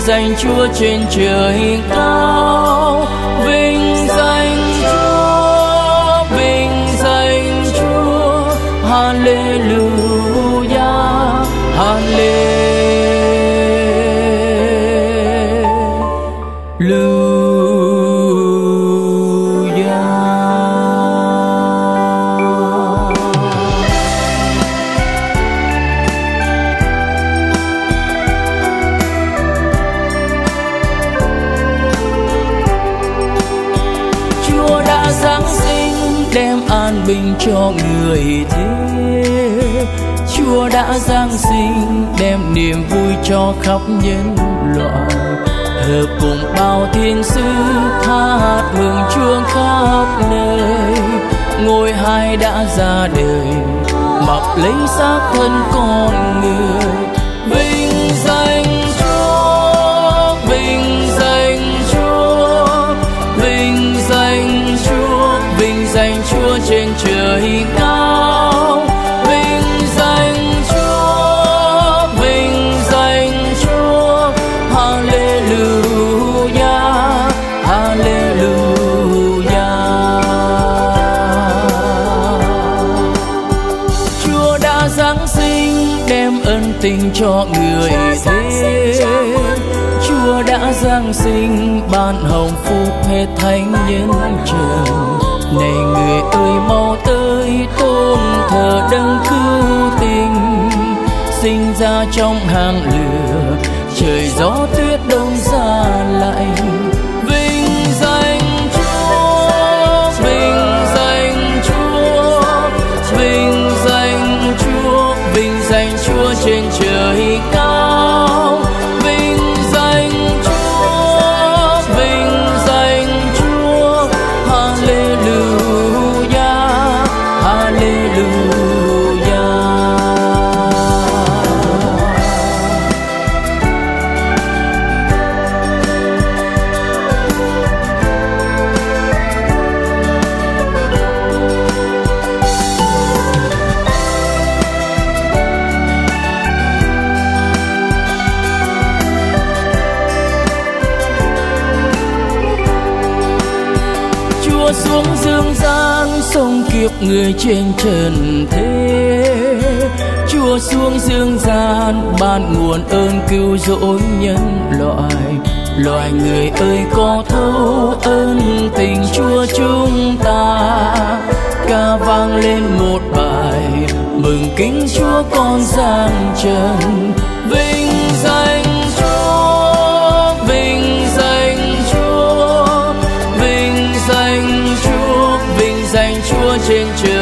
danh Chúa trên trời cao, vinh danh Chúa, vinh danh Chúa. Hallelujah, Hallelujah. Chúa đã giáng sinh đem an bình cho người thế. Chúa đã giáng sinh đem niềm vui cho khắp nhân loại. Hợp cùng bao thiên sứ hát mừng Chúa khắp nơi. Ngôi Hai đã ra đời mặc lấy xác thân con người. Vinh danh Chúa, vinh danh Chúa, vinh danh Chúa, vinh danh Chúa trên trời cao. Vinh danh Chúa, vinh danh Chúa. Hallelujah, Hallelujah. Chúa đã giáng sinh đem ân tình cho người thế. Chúa đã giáng sinh ban hồng phúc hết thánh nhân trần. Này người ơi mau tới tôn thờ đấng cứu tình. Sinh ra trong hang lửa, trời gió tuyết đông giá lạnh. Vinh danh Chúa, vinh danh Chúa, vinh danh Chúa, vinh danh Chúa trên trời cao. Vinh danh Chúa, vinh danh Chúa. Hallelujah, Hallelujah. Chúa xuống dương gian sống kiếp người trên trần thế. Chúa xuống dương gian ban nguồn ơn cứu rỗi nhân loại. Loài người ơi có thấu ơn tình Chúa chúng ta. Ca vang lên một bài mừng kính Chúa con giang trần. Vinh danh Chúa, vinh danh Chúa, vinh danh Chúa, vinh danh Chúa trên trời.